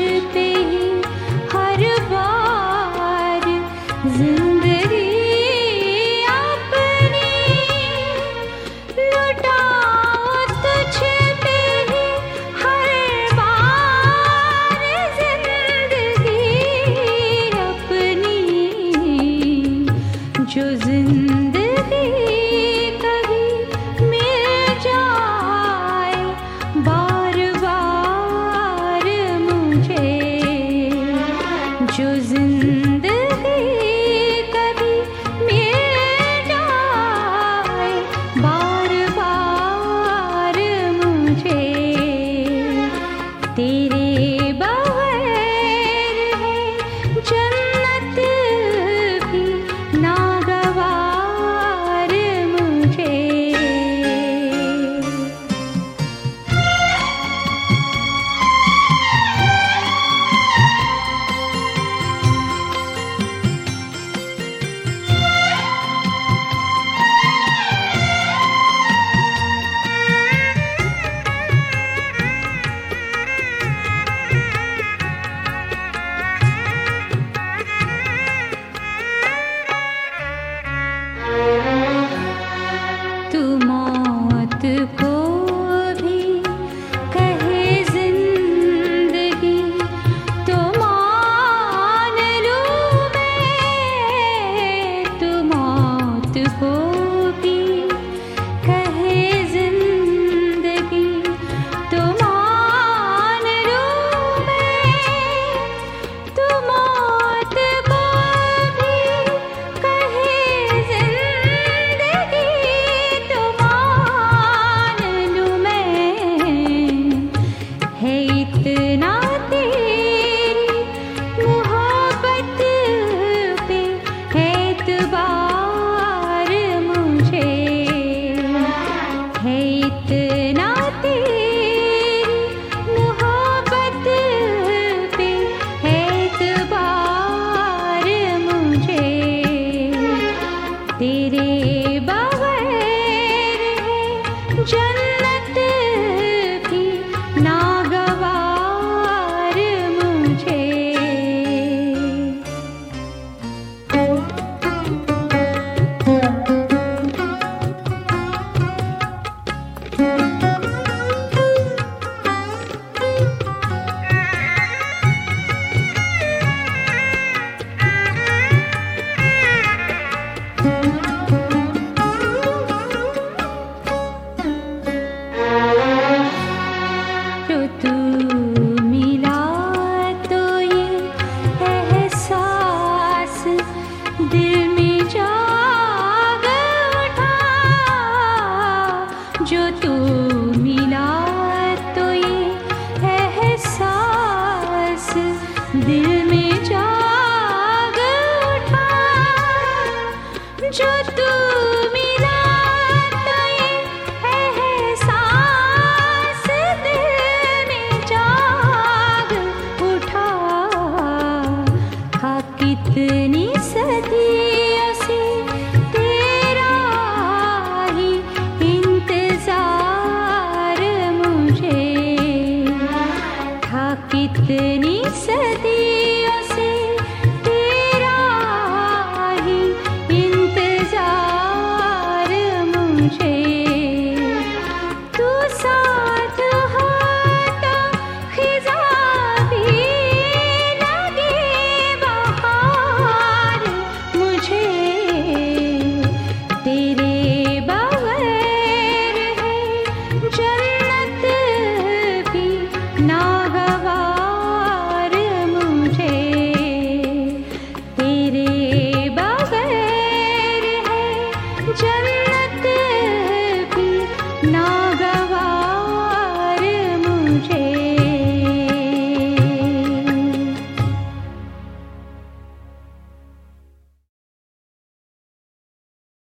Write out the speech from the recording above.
पे ही हर बार जिंदगी अपनी लुटाओ तुझ पे ही हर बार जिंदगी अपनी। जो जिंदगी कभी मिल जाए बार बार मुझे, जो जिंदगी कभी मिल जाए बार बार मुझे, तेरे बगैर है जन्नत भी नागवार मुझे। तू मौत को भी कहे जिंदगी तो मान लूं मैं, तू मौत को भी कहे जिंदगी तो मान लूं मैं, तू मौत को भी कहे जिंदगी तो मान लूं मैं। है इतना तेरी मोहब्बत पे एतबार मुझे, है इतना तेरी मोहब्बत पे एतबार मुझे, तेरे बगैर है जन्नत भी नागवार मुझे। जो तू मिला तो ये एहसास दिल में जाग उठा, जो तू मिला तो ये एहसास दिल में जाग उठा, जो तू मिला तो ये एहसास दिल में जाग उठा। हाँ कितनी सदियों से तेरा ही इंतजार मुझे, था कितनी सदी